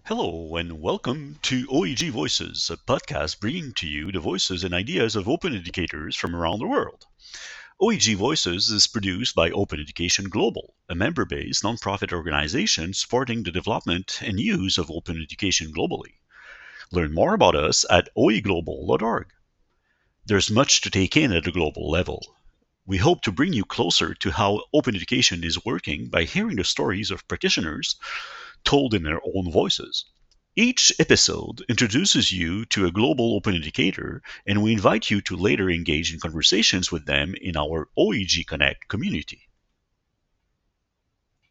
Hello, and welcome to OEG Voices, a podcast bringing to you the voices and ideas of open educators from around the world. OEG Voices is produced by Open Education Global, a member based nonprofit organization supporting the development and use of open education globally. Learn more about us at oeglobal.org. There's much to take in at a global level. We hope to bring you closer to how open education is working by hearing the stories of practitioners told in their own voices. Each episode introduces you to a global open educator, and we invite you to later engage in conversations with them in our OEG Connect community.